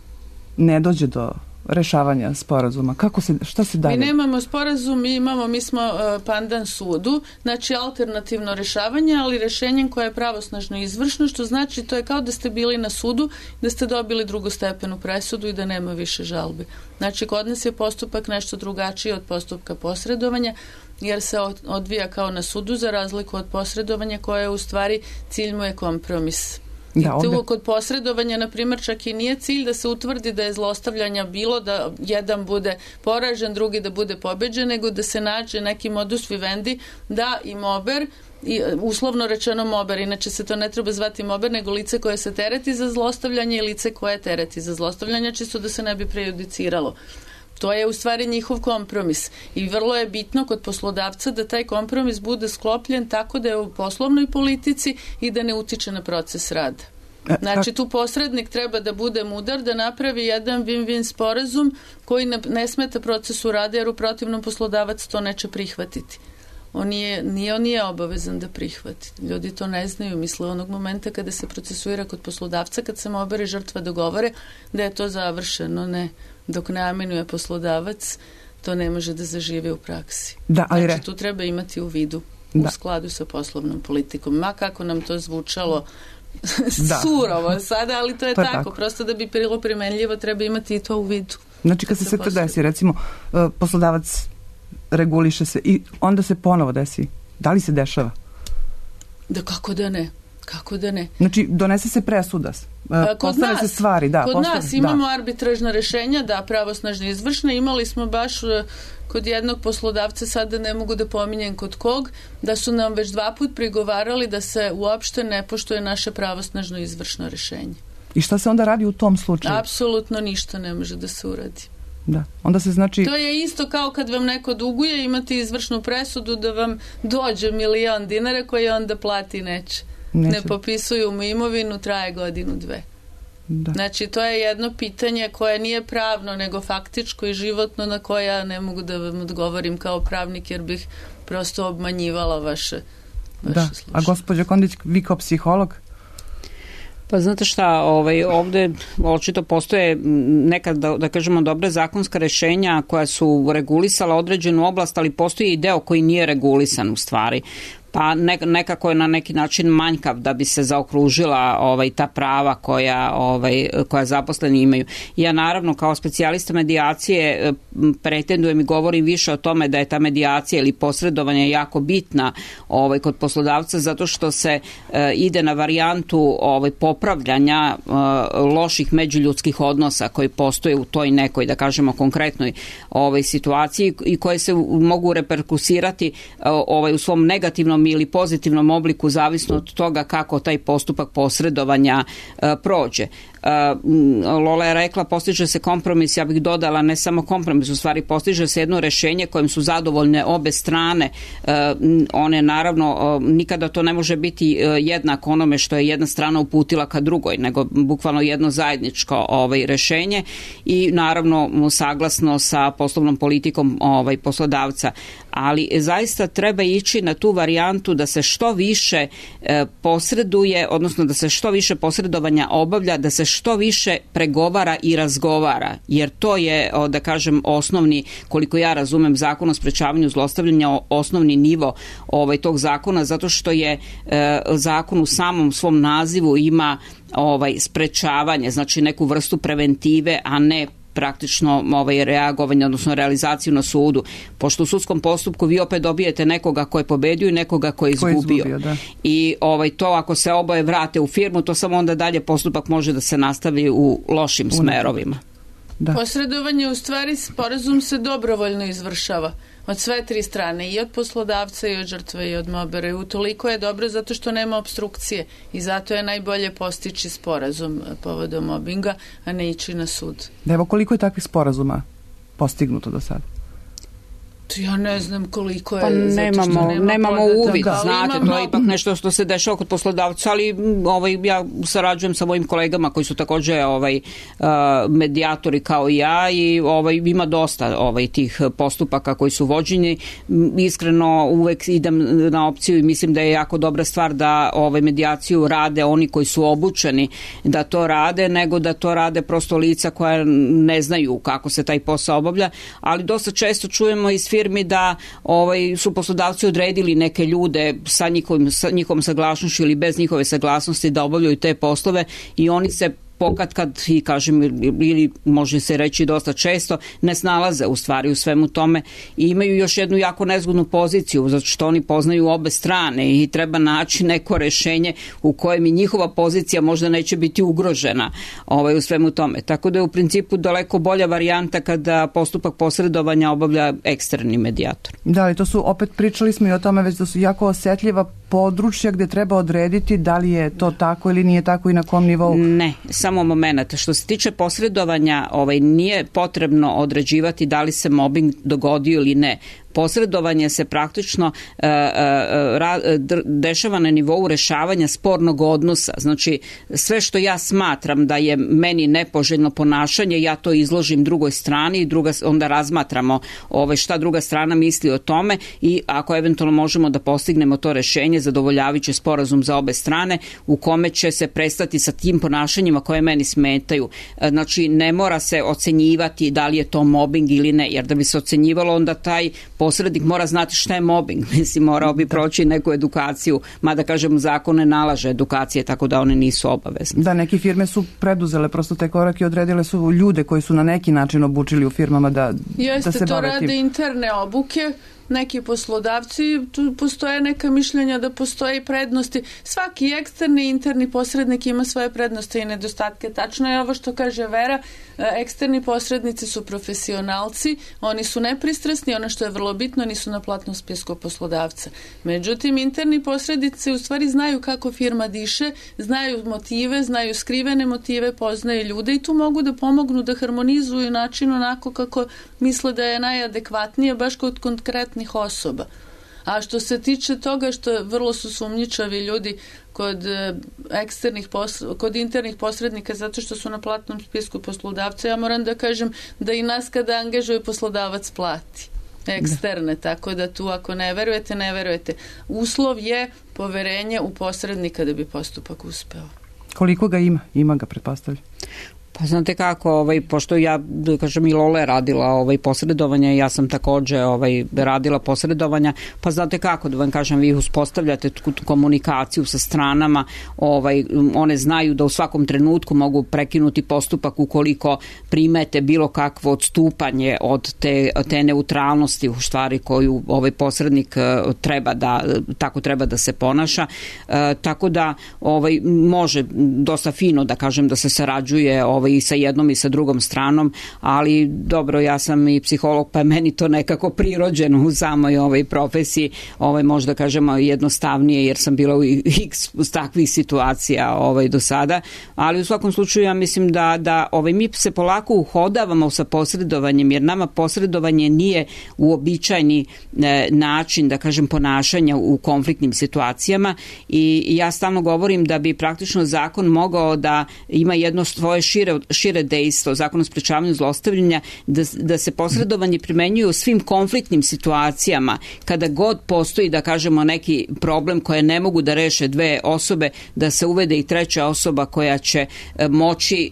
ne dođe do rešavanja sporazuma, šta se dalje? Mi nemamo sporazum, mi smo pandan sudu, znači alternativno rešavanje, ali rešenjem koje je pravosnažno izvršno, što znači to je kao da ste bili na sudu, da ste dobili drugostepenu presudu i da nema više žalbe. Znači kod nas je postupak nešto drugačiji od postupka posredovanja, jer se odvija kao na sudu za razliku od posredovanja koje u stvari cilj mu je kompromis. I tu kod posredovanja, na primjer, čak i nije cilj da se utvrdi da je zlostavljanja bilo, da jedan bude poražen, drugi da bude pobeđen, nego da se nađe neki modus vivendi da i mober, uslovno rečeno mober, inače se to ne treba zvati mober, nego lice koje se tereti za zlostavljanje i lice koje tereti za zlostavljanje, čisto da se ne bi prejudiciralo. To je u stvari njihov kompromis i vrlo je bitno kod poslodavca da taj kompromis bude sklopljen tako da je u poslovnoj politici i da ne utiče na proces rada. Znači tu posrednik treba da bude mudar, da napravi jedan win-win sporazum koji ne smeta procesu rada, jer u protivnom poslodavac to neće prihvatiti. On nije obavezan da prihvati. Ljudi to ne znaju, misle onog momenta kada se procesuira kod poslodavca, kad se mober i žrtva dogovore da je to završeno. Ne, dok ne aminuje poslodavac, to ne može da zažive u praksi. Znači tu treba imati u vidu u skladu sa poslovnom politikom. Ma kako nam to zvučalo surovo sada, ali to je tako. Prosto da bi bilo primenljivo treba imati i to u vidu. Znači kad se to desi, recimo poslodavac reguliše se i onda se ponovo desi. Da li se dešava? Da, kako da ne? Kako da ne? Znači, donese se presuda. Postave se stvari, da. Kod nas imamo arbitražna rešenja, da, pravosnažno izvršna. Imali smo baš kod jednog poslodavca, sada ne mogu da pominjem kod kog, da su nam već 2 puta prigovarali da se uopšte ne poštuje naše pravosnažno izvršno rešenje. I šta se onda radi u tom slučaju? Apsolutno ništa ne može da se uradi. Da, onda se znači... To je isto kao kad vam neko duguje, imate izvršnu presudu da vam dođe $1.000.000 koje onda plati neće. ne popisuju mu imovinu, traje godinu, dve. Da. Znači, to je jedno pitanje koje nije pravno, nego faktičko i životno, na koje ja ne mogu da vam odgovorim kao pravnik, jer bih prosto obmanjivala vaše slušanje. A gospođo Kondić, vi kao psiholog? Pa znate šta, ovde očito postoje neka, da kažemo, dobra zakonska rešenja koja su regulisala određenu oblast, ali postoji i deo koji nije regulisan u stvari. Pa nekako je na neki način manjkav da bi se zaokružila ta prava koja zaposleni imaju. Ja naravno kao specijalista medijacije pretendujem i govorim više o tome da je ta medijacija ili posredovanje jako bitna kod poslodavca, zato što se ide na varijantu popravljanja loših međuljudskih odnosa koji postoje u toj nekoj, da kažemo, konkretnoj situaciji i koje se mogu reperkusirati u svom negativnom ili pozitivnom obliku, zavisno od toga kako taj postupak posredovanja prođe. Lola je rekla postiže se kompromis, ja bih dodala ne samo kompromis, u stvari postiže se jedno rešenje kojim su zadovoljne obe strane. One naravno nikada to ne može biti jednako onome što je jedna strana uputila ka drugoj, nego bukvalno jedno zajedničko rešenje i naravno saglasno sa poslovnom politikom poslodavca. Ali zaista treba ići na tu varijantu da se što više posreduje, odnosno da se što više posredovanja obavlja, da se što više pregovara i razgovara, jer to je, da kažem, osnovni, koliko ja razumem, Zakon o sprečavanju zlostavljanja, osnovni nivo tog zakona, zato što je zakon u samom svom nazivu ima sprečavanje, znači neku vrstu preventive, a ne praktično reagovanje, odnosno realizaciju na sudu. Pošto u sudskom postupku vi opet dobijete nekoga ko je pobedio i nekoga ko je izgubio. I to ako se oboje vrate u firmu, to samo onda dalje postupak može da se nastavi u lošim smerovima. Da. Posredovanje, u stvari sporazum se dobrovoljno izvršava od sve tri strane, i od poslodavca i od žrtve i od mobera, i utoliko je dobro zato što nema obstrukcije i zato je najbolje postići sporazum povodom mobinga, a ne ići na sud. Evo, koliko je takvih sporazuma postignuto do sada? Ja ne znam koliko je. Pa nemamo uvid, znate, to je ipak nešto što se dešava kod poslodavca, ali ja sarađujem sa mojim kolegama koji su takođe medijatori kao i ja i ima dosta tih postupaka koji su vođeni. Iskreno uvek idem na opciju i mislim da je jako dobra stvar da medijaciju rade oni koji su obučeni da to rade, nego da to rade prosto lica koja ne znaju kako se taj posao obavlja, ali dosta često čujemo iz firmi da su poslodavci odredili neke ljude sa njihovom saglasnošću ili bez njihove saglasnosti da obavljaju te poslove i oni se pokatkad, i kažem, ili može se reći dosta često, ne snalaze u stvari u svemu tome i imaju još jednu jako nezgodnu poziciju, zato što oni poznaju obe strane i treba naći neko rešenje u kojem i njihova pozicija možda neće biti ugrožena u svemu tome. Tako da je u principu daleko bolja varijanta kada postupak posredovanja obavlja eksterni medijator. Da, ali to su, opet pričali smo i o tome već da su jako osetljiva područja gde treba odrediti da li je to tako ili nije tako i na kom nivou? Ne, samo moment. Što se tiče posredovanja, nije potrebno određivati da li se mobbing dogodio ili ne. Posredovanje se praktično dešava na nivou rešavanja spornog odnosa. Znači, sve što ja smatram da je meni nepoželjno ponašanje, ja to izložim drugoj strani i onda razmatramo šta druga strana misli o tome i ako eventualno možemo da postignemo to rešenje, zadovoljavajući sporazum za obe strane u kome će se prestati sa tim ponašanjima koje meni smetaju. Znači, ne mora se ocenjivati da li je to mobbing ili ne, jer da bi se ocenjivalo onda taj posrednik mora znati šta je mobbing. Mislim, morao bi proći neku edukaciju, mada kažem, zakon ne nalaže edukacije, tako da one nisu obavezne. Da, neke firme su preduzele prosto te korake i odredile su ljude koji su na neki način obučili u firmama da se bave tim. To rade interne obuke. Neki poslodavci, tu postoje neka mišljenja da postoje prednosti. Svaki eksterni i interni posrednik ima svoje prednosti i nedostatke. Tačno je ovo što kaže Vera, eksterni posrednici su profesionalci, oni su nepristrasni, ono što je vrlo bitno, nisu na platnom spisku poslodavca. Međutim, interni posrednici u stvari znaju kako firma diše, znaju motive, znaju skrivene motive, poznaju ljude i tu mogu da pomognu da harmonizuju način onako kako misle da je najadekvatnije baš kod konkretnih osoba. A što se tiče toga što vrlo su sumnjičavi ljudi kod kod internih posrednika zato što su na platnom spisku poslodavca, ja moram da kažem da i nas kada angažuje poslodavac plati eksterne, tako da tu ako ne verujete, ne verujete. Uslov je poverenje u posrednika da bi postupak uspeo. Koliko ga ima? Ima ga, pretpostavljam. Pa znate kako, pošto ja, kažem, i Lola je radila posredovanje, ja sam takođe radila posredovanja, pa znate kako, da vam kažem, vi uspostavljate tu komunikaciju sa stranama, one znaju da u svakom trenutku mogu prekinuti postupak ukoliko primete bilo kakvo odstupanje od te neutralnosti u stvari koju posrednik tako treba da se ponaša, tako da može dosta fino da kažem da se sarađuje i sa jednom i sa drugom stranom, ali dobro, ja sam i psiholog, pa je meni to nekako prirođeno u samoj profesiji, možda kažemo jednostavnije, jer sam bila u x takvih situacija do sada, ali u svakom slučaju ja mislim da mi se polako uhodavamo sa posredovanjem, jer nama posredovanje nije uobičajeni način, da kažem, ponašanja u konfliktnim situacijama i ja stalno govorim da bi praktično zakon mogao da ima jedno svoje šire dejstvo, zakon o sprečavanju zlostavljanja, da se posredovanje primenjuje u svim konfliktnim situacijama, kada god postoji, da kažemo, neki problem koje ne mogu da reše dve osobe, da se uvede i treća osoba koja će moći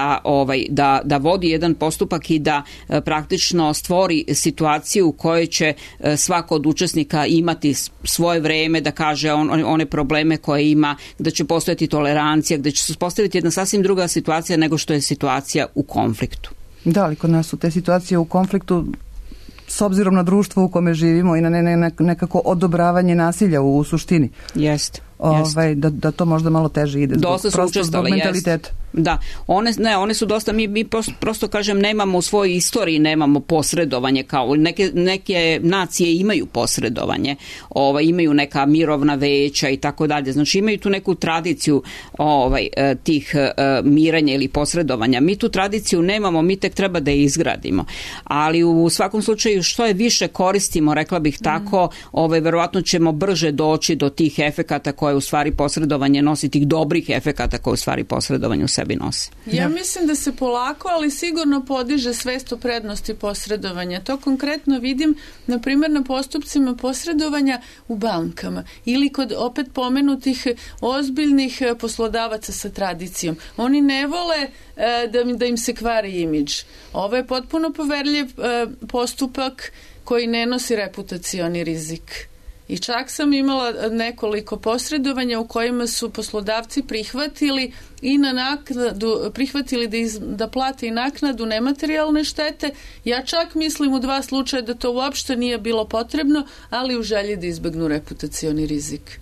da vodi jedan postupak i da praktično stvori situaciju u kojoj će svako od učesnika imati svoje vreme da kaže one probleme koje ima, da će postojati tolerancija, da će se postaviti jedna sasvim druga situacija nego što je situacija u konfliktu. Da, ali kod nas su te situacije u konfliktu s obzirom na društvo u kome živimo i na nekako odobravanje nasilja u suštini. Jeste. Da to možda malo teže ide. Dosta su učestvale, mentaliteta. Da, one su dosta, mi prosto kažem, nemamo u svojoj istoriji, nemamo posredovanje, kao neke nacije imaju posredovanje, imaju neka mirovna veća i tako dalje, znači imaju tu neku tradiciju tih miranja ili posredovanja. Mi tu tradiciju nemamo, mi tek treba da je izgradimo, ali u svakom slučaju što je više koristimo, rekla bih tako, verovatno ćemo brže doći do tih efekata koje u stvari posredovanje nosi, tih dobrih efekata koje u stvari posredovanje u sebi nosi. Ja mislim da se polako, ali sigurno podiže svest o prednosti posredovanja. To konkretno vidim, na primjer, na postupcima posredovanja u bankama ili kod opet pomenutih ozbiljnih poslodavaca sa tradicijom. Oni ne vole da im se kvari imidž. Ovo je potpuno poverljiv postupak koji ne nosi reputacioni rizik. I čak sam imala nekoliko posredovanja u kojima su poslodavci prihvatili i na naknadu, prihvatili da plate i naknadu nematerijalne štete. Ja čak mislim u 2 slučaja da to uopšte nije bilo potrebno, ali u želji da izbegnu reputacioni rizik.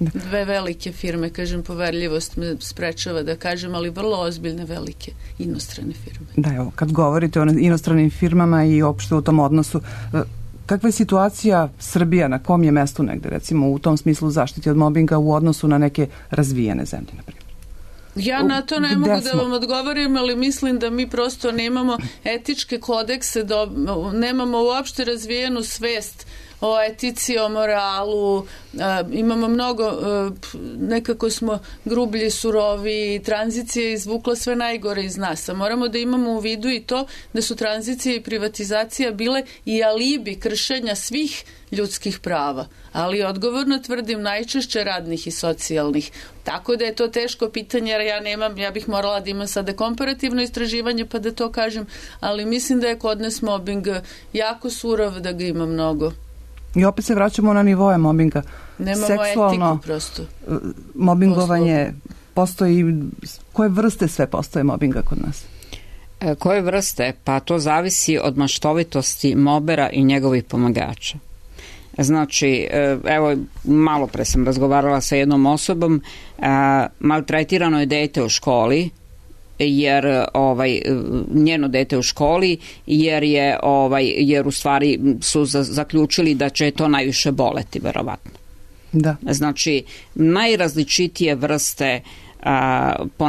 2 velike firme, kažem, poverljivost me sprečava da kažem, ali vrlo ozbiljne velike inostrane firme. Da, evo, kad govorite o inostranim firmama i uopšte u tom odnosu, kakva je situacija Srbija, na kom je mestu negde, recimo, u tom smislu zaštiti od mobinga u odnosu na neke razvijene zemlje, na primjer? Ja na to ne mogu da vam odgovorim, ali mislim da mi prosto nemamo etičke kodekse, nemamo uopšte razvijenu svest o etici, o moralu, imamo mnogo, nekako smo grublji, surovi, tranzicija je izvukla sve najgore iz nas, a moramo da imamo u vidu i to da su tranzicija i privatizacija bile i alibi kršenja svih ljudskih prava, ali odgovorno tvrdim najčešće radnih i socijalnih. Tako da je to teško pitanje, jer ja bih morala da imam sada komparativno istraživanje pa da to kažem, ali mislim da je kod nas mobbing jako surov, da ga ima mnogo. I opet se vraćamo na nivoje mobinga. Nemamo seksualno etiku prosto. Mobingovanje postoji, koje vrste sve postoje mobinga kod nas? Koje vrste? Pa to zavisi od maštovitosti mobera i njegovih pomagača. Znači, evo, malo pre sam razgovarala sa jednom osobom, maltretirano je dete u školi, jer njeno dete u školi, jer u stvari su zaključili da će to najviše boleti, verovatno. Da. Znači, najrazličitije vrste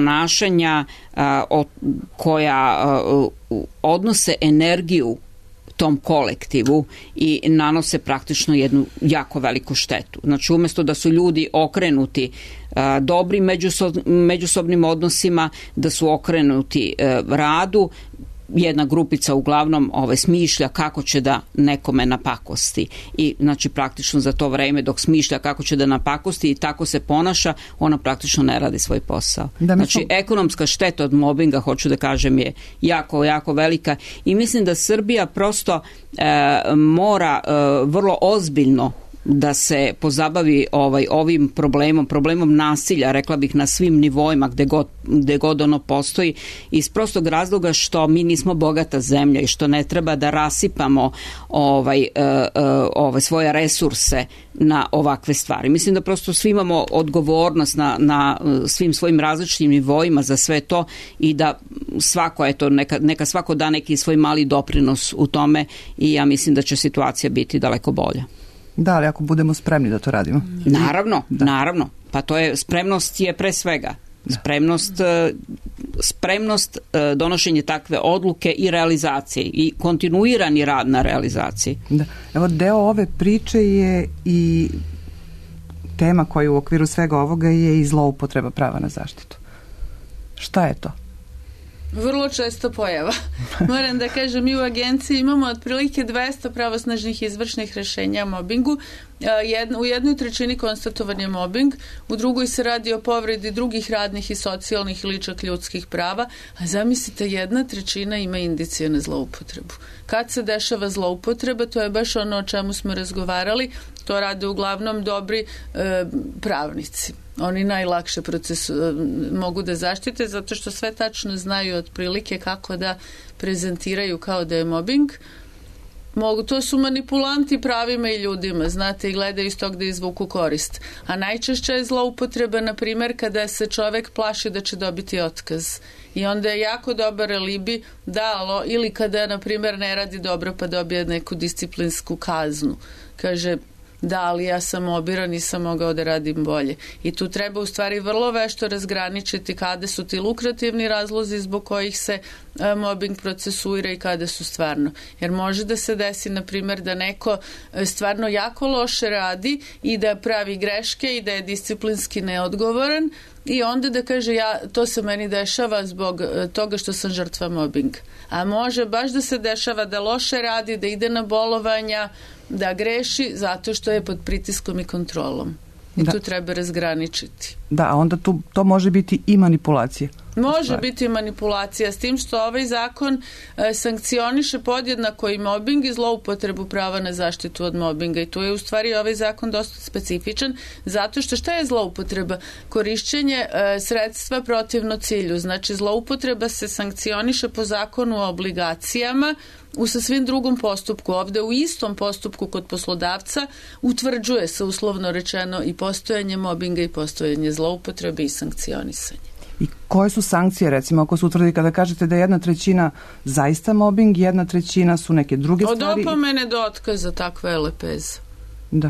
koja odnose energiju tom kolektivu i nanose praktično jednu jako veliku štetu. Znači, umjesto da su ljudi okrenuti dobrim međusobnim odnosima, da su okrenuti radu, jedna grupica uglavnom smišlja kako će da nekome napakosti i znači praktično za to vreme dok smišlja kako će da napakosti i tako se ponaša, ona praktično ne radi svoj posao. Znači ekonomska šteta od mobinga, hoću da kažem, je jako, jako velika i mislim da Srbija prosto mora vrlo ozbiljno da se pozabavi ovim problemom nasilja, rekla bih na svim nivoima gde god ono postoji, iz prostog razloga što mi nismo bogata zemlja i što ne treba da rasipamo svoje resurse na ovakve stvari. Mislim da prosto svi imamo odgovornost na svim svojim različitim nivoima za sve to i da svako, neka svako da neki svoj mali doprinos u tome i ja mislim da će situacija biti daleko bolja. Da, ali ako budemo spremni da to radimo. Naravno. Pa to je, spremnost je pre svega. Spremnost donošenje takve odluke i realizacije i kontinuirani rad na realizaciji. Da. Evo, deo ove priče je i tema koja u okviru svega ovoga je i zloupotreba prava na zaštitu. Šta je to? Vrlo često pojava. Moram da kažem, mi u agenciji imamo otprilike 200 pravosnažnih izvršnih rešenja o mobingu. U jednoj trećini konstatovan je mobing, u drugoj se radi o povredi drugih radnih i socijalnih ili čak ljudskih prava, a zamislite, 1/3 ima indicije na zloupotrebu. Kad se dešava zloupotreba, to je baš ono o čemu smo razgovarali, to rade uglavnom dobri pravnici. Oni najlakše mogu da zaštite zato što sve tačno znaju otprilike kako da prezentiraju kao da je mobing. To su manipulanti pravima i ljudima, znate, i gledaju iz tog da izvuku korist. A najčešće je zloupotreba, na primjer, kada se čovek plaši da će dobiti otkaz. I onda je jako dobar alibi ili kada, na primjer, ne radi dobro pa dobije neku disciplinsku kaznu. Kaže, da, ali ja sam obiran, nisam mogao da radim bolje. I tu treba u stvari vrlo vešto razgraničiti kada su ti lukrativni razlozi zbog kojih se mobbing procesuira i kada su stvarno. Jer može da se desi, na primjer, da neko stvarno jako loše radi i da pravi greške i da je disciplinski neodgovoran i onda da kaže, to se meni dešava zbog toga što sam žrtva mobbinga. A može baš da se dešava da loše radi, da ide na bolovanja, da greši zato što je pod pritiskom i kontrolom. I tu treba razgraničiti. Da, a onda to može biti i manipulacija. Može biti manipulacija, s tim što ovaj zakon sankcioniše podjednako i mobbing i zloupotrebu prava na zaštitu od mobbinga i tu je u stvari ovaj zakon dosta specifičan zato što šta je zloupotreba? Korišćenje sredstva protivno cilju. Znači zloupotreba se sankcioniše po zakonu o obligacijama u sasvim drugom postupku. Ovde u istom postupku kod poslodavca utvrđuje se uslovno rečeno i postojanje mobbinga i postojanje zloupotrebe i sankcionisanje. I koje su sankcije, recimo, ako se utvrdi kada kažete da je 1/3 zaista mobbing, 1/3 su neke druge stvari? Od opomene do otkaza, takva je lepeza. Da.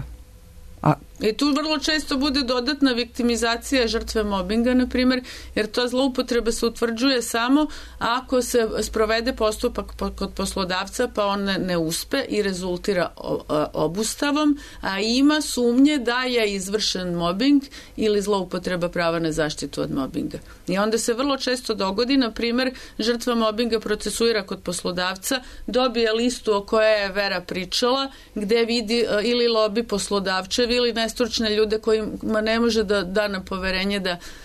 I tu vrlo često bude dodatna viktimizacija žrtve mobinga, na primjer, jer to zloupotreba se utvrđuje samo ako se sprovede postupak kod poslodavca pa on ne uspe i rezultira obustavom, a ima sumnje da je izvršen mobing ili zloupotreba prava na zaštitu od mobinga. I onda se vrlo često dogodi, na primjer, žrtva mobinga procesuira kod poslodavca, dobije listu o kojoj je Vera pričala, gde vidi ili lobi poslodavčevi ili nestručne ljude kojima ne može da da na poverenje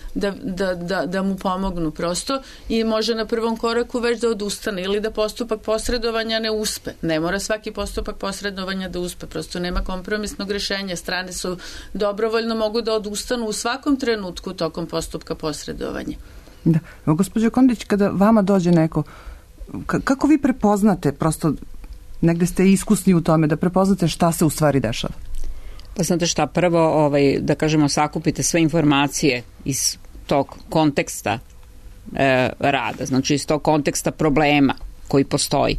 da mu pomognu prosto i može na prvom koraku već da odustane ili da postupak posredovanja ne uspe. Ne mora svaki postupak posredovanja da uspe, prosto nema kompromisnog rešenja. Strane su dobrovoljno mogu da odustanu u svakom trenutku tokom postupka posredovanja. Da. Gospođo Kondić, kada vama dođe neko, kako vi prepoznate, prosto negde ste iskusni u tome, da prepoznate šta se u stvari dešava? Pa znate šta, prvo, da kažemo, sakupite sve informacije iz tog konteksta rada, znači iz tog konteksta problema koji postoji,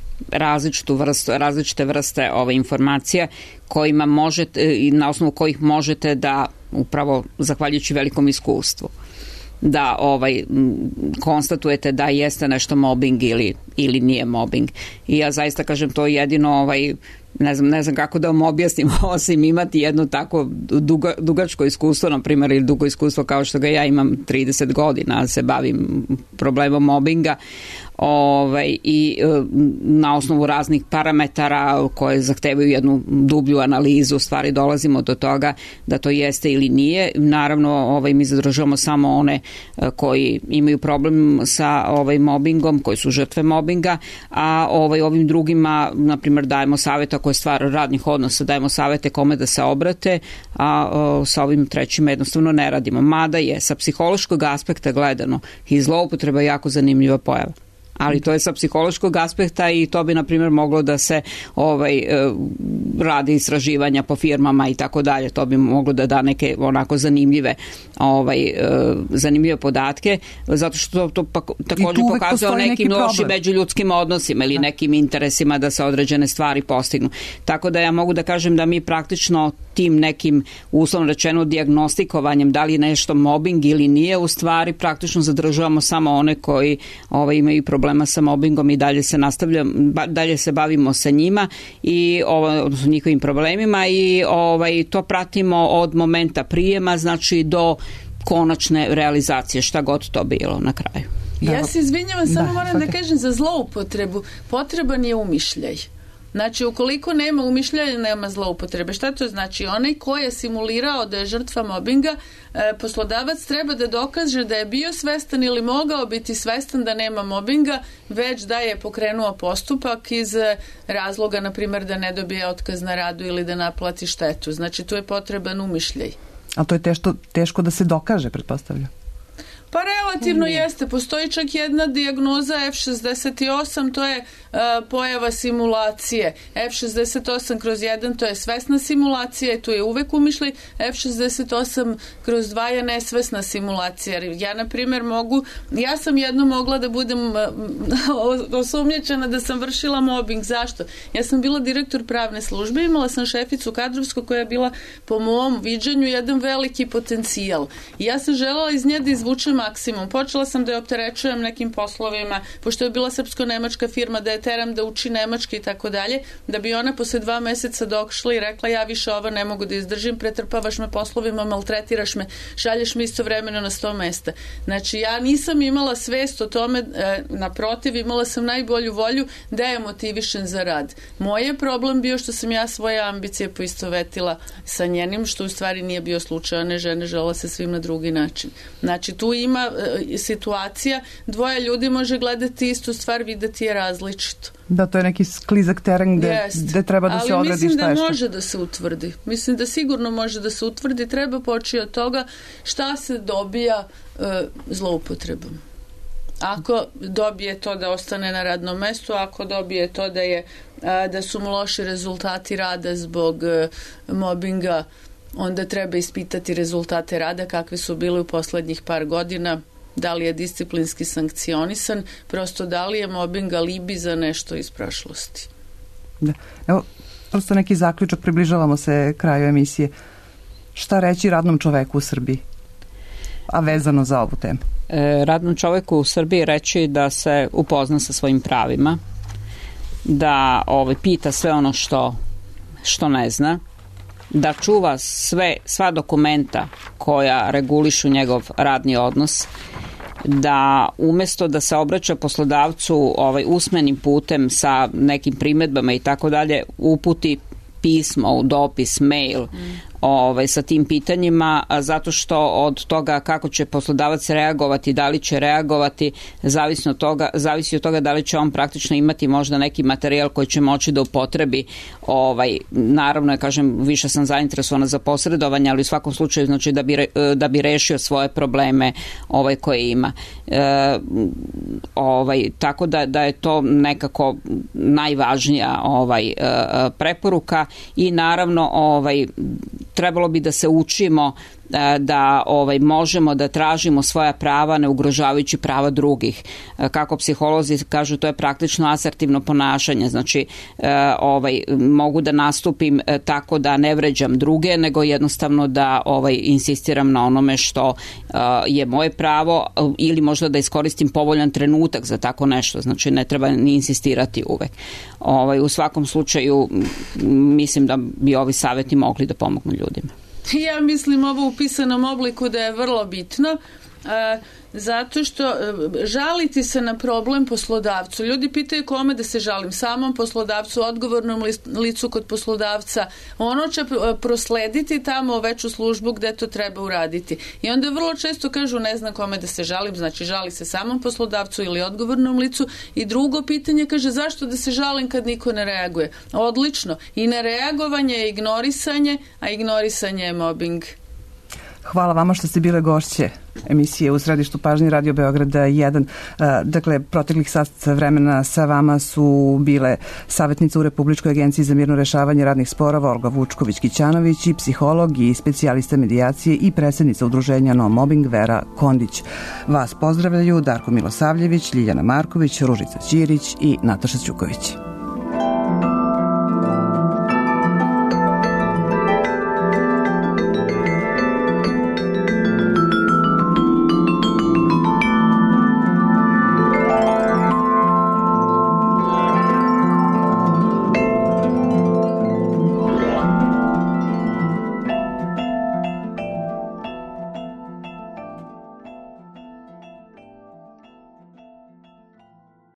različite vrste informacija kojima možete i na osnovu kojih možete da, upravo zahvaljujući velikom iskustvu, da konstatujete da jeste nešto mobbing ili nije mobbing. I ja zaista kažem, to jedino ne znam kako da vam objasnim, osim imati jedno tako dugačko iskustvo, na primjer, ili dugo iskustvo kao što ga ja imam, 30 godina se bavim problemom mobbinga, i na osnovu raznih parametara koje zahtevaju jednu dublju analizu, stvari dolazimo do toga da to jeste ili nije. Naravno, mi zadržavamo samo one koji imaju problem sa mobbingom, koji su žrtve mobbinga, a ovim drugima, na primjer, dajemo savjeta koje je stvar radnih odnosa, dajemo savjete kome da se obrate, a sa ovim trećima jednostavno ne radimo. Mada je sa psihološkog aspekta gledano i zloupotreba jako zanimljiva pojava. Ali to je sa psihološkog aspekta i to bi, na primjer, moglo da se radi istraživanja po firmama i tako dalje. To bi moglo da da neke onako zanimljive podatke, zato što to također pokazuje o nekim lošim međuljudskim odnosima ili nekim interesima da se određene stvari postignu. Tako da ja mogu da kažem da mi praktično tim nekim, uslovno rečeno, dijagnostikovanjem da li je nešto mobbing ili nije, u stvari praktično zadržavamo samo one koji imaju problema sa mobbingom i dalje se bavimo sa njima i odnosno njihovim problemima i to pratimo od momenta prijema, znači do konačne realizacije, šta god to bilo na kraju. Ja se izvinjavam, samo moram da kažem za zloupotrebu. Potreban je umišljaj. Znači, ukoliko nema umišljaja, nema zloupotrebe. Šta to znači? Onaj ko je simulirao da je žrtva mobinga, poslodavac treba da dokaže da je bio svestan ili mogao biti svestan da nema mobinga, već da je pokrenuo postupak iz razloga, na primjer, da ne dobije otkaz na radu ili da naplati štetu. Znači, tu je potreban umišljaj. A to je teško da se dokaže, pretpostavljam. Pa relativno jeste. Postoji čak jedna dijagnoza F68, to je pojava simulacije. F68/1 to je svesna simulacija i tu je uvek umišljaj. F68/2 je nesvesna simulacija. Ja, na primjer, ja sam jedno mogla da budem osumnjičena da sam vršila mobbing. Zašto? Ja sam bila direktor pravne službe, imala sam šeficu kadrovsku koja je bila, po mom viđenju, jedan veliki potencijal. I ja sam želela iz nje da izvučem maksimum. Počela sam da je opterećujem nekim poslovima, pošto je bila srpsko-nemačka firma, da je teram da uči nemački i tako dalje, da bi ona posle 2 meseca došla i rekla, ja više ovo ne mogu da izdržim, pretrpavaš me poslovima, maltretiraš me, šalješ me istovremeno na 100 mesta. Znači, ja nisam imala svest o tome, naprotiv, imala sam najbolju volju da je motivišen za rad. Moj je problem bio što sam ja svoje ambicije poistovetila sa njenim, što u stvari nije bio slučaj, one žene žele se svim na drugi način. Znači, tu ima situacija, dvoje ljudi može gledati istu stvar, videti je različito. Da, to je neki sklizak teren gde treba da se odradi šta je šta. Ali mislim da može da se utvrdi. Mislim da sigurno može da se utvrdi. Treba početi od toga šta se dobija zloupotrebom. Ako dobije to da ostane na radnom mestu, ako dobije to da su mu loši rezultati rada zbog mobinga, onda treba ispitati rezultate rada kakve su bile u poslednjih par godina, da li je disciplinski sankcionisan, prosto da li je mobbing alibi za nešto iz prošlosti. Da. Evo, prosto neki zaključak, približavamo se kraju emisije. Šta reći radnom čoveku u Srbiji, a vezano za ovu temu? Radnom čoveku u Srbiji reći da se upozna sa svojim pravima, da pita sve ono što ne zna, da čuva sva dokumenta koja regulišu njegov radni odnos, da umesto da se obraća poslodavcu usmenim putem sa nekim primedbama i tako dalje, uputi pismo, dopis, mail sa tim pitanjima, zato što od toga kako će poslodavac reagovati, da li će reagovati, zavisi od toga da li će on praktično imati možda neki materijal koji će moći da upotrebi. Naravno, kažem, više sam zainteresovana za posredovanje, ali u svakom slučaju znači da bi rešio svoje probleme koje ima. Tako da je to nekako najvažnija preporuka i naravno trebalo bi da se učimo da možemo da tražimo svoja prava ne ugrožavajući prava drugih. Kako psiholozi kažu, to je praktično asertivno ponašanje, znači mogu da nastupim tako da ne vređam druge, nego jednostavno da insistiram na onome što je moje pravo ili možda da iskoristim povoljan trenutak za tako nešto, znači ne treba ni insistirati uvek. U svakom slučaju mislim da bi ovi savjeti mogli da pomognu ljudima. Ja mislim ovo u pisanom obliku da je vrlo bitno, zato što žaliti se na problem poslodavcu. Ljudi pitaju kome da se žalim, samom poslodavcu, odgovornom licu kod poslodavca. Ono će proslediti tamo veću službu gde to treba uraditi. I onda vrlo često kažu ne znam kome da se žalim, znači žali se samom poslodavcu ili odgovornom licu. I drugo pitanje kaže zašto da se žalim kad niko ne reaguje. Odlično. I nereagovanje je ignorisanje, a ignorisanje je mobbing. Hvala vama što ste bile gošće emisije u središtu pažnje Radio Beograda 1. Dakle, proteklih sat vremena sa vama su bile savjetnica u Republičkoj agenciji za mirno rešavanje radnih sporova Olga Vučković-Kićanović i psiholog i specijalista medijacije i predsjednica udruženja No Mobbing Vera Kondić. Vas pozdravljaju Darko Milosavljević, Ljiljana Marković, Ružica Ćirić i Nataša Ćuković.